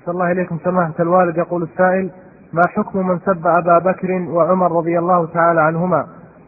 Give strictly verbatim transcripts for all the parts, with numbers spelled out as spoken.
صلى الله إليكم سماحة الوالد. يقول السائل: ما حكم من سب أبا بكر وعمر رضي الله تعالى عنهما؟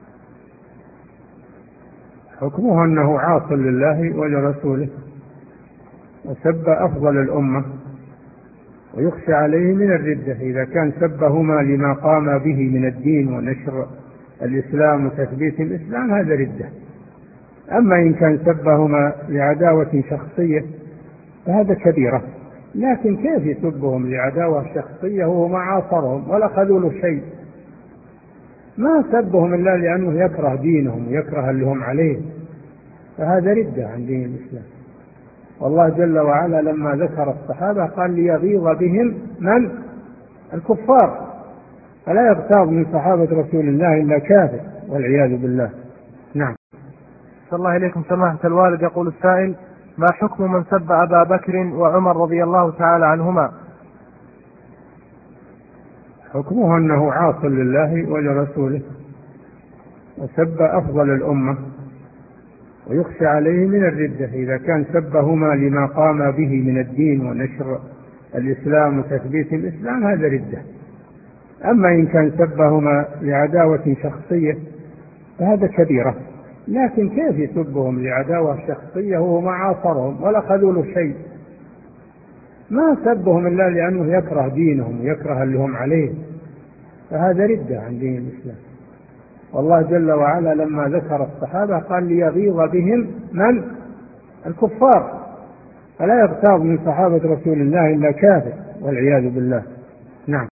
حكمه أنه عاص لله ولرسوله، وسب أفضل الأمة، ويخشى عليه من الردة إذا كان سبهما لما قام به من الدين ونشر الإسلام وتثبيت الإسلام، هذا ردة. أما إن كان سبهما لعداوة شخصية فهذا كبيرة، لكن كيف يسبهم لعداوة شخصية وهو ما عاصرهم ولا خذوا له شيء؟ ما سبهم إلا لأنه يكره دينهم ويكره اللي هم عليه، فهذا ردة عن دين الإسلام. والله جل وعلا لما ذكر الصحابة قال: ليغيظ بهم من؟ الكفار. فلا يغتاظ من صحابة رسول الله إلا كافر والعياذ بالله. نعم. صلى الله إليكم سماحة الوالد. يقول السائل: ما حكم من سب أبا بكر وعمر رضي الله تعالى عنهما؟ حكمه أنه عاص لله ولرسوله، وسب أفضل الأمة، ويخشى عليه من الردة إذا كان سبهما لما قام به من الدين ونشر الإسلام وتثبيت الإسلام، هذا ردة. أما إن كان سبهما لعداوة شخصية فهذا كبيرة، لكن كيف يسبهم لعداوة شخصية وهو ما عاصرهم ولا خذوا له شيء؟ ما سبهم إلا لأنه يكره دينهم ويكره اللي هم عليه، فهذا ردة عن دين الإسلام. والله جل وعلا لما ذكر الصحابة قال: ليغيظ بهم من؟ الكفار. فلا يغتاظ من صحابة رسول الله إلا كافر والعياذ بالله. نعم.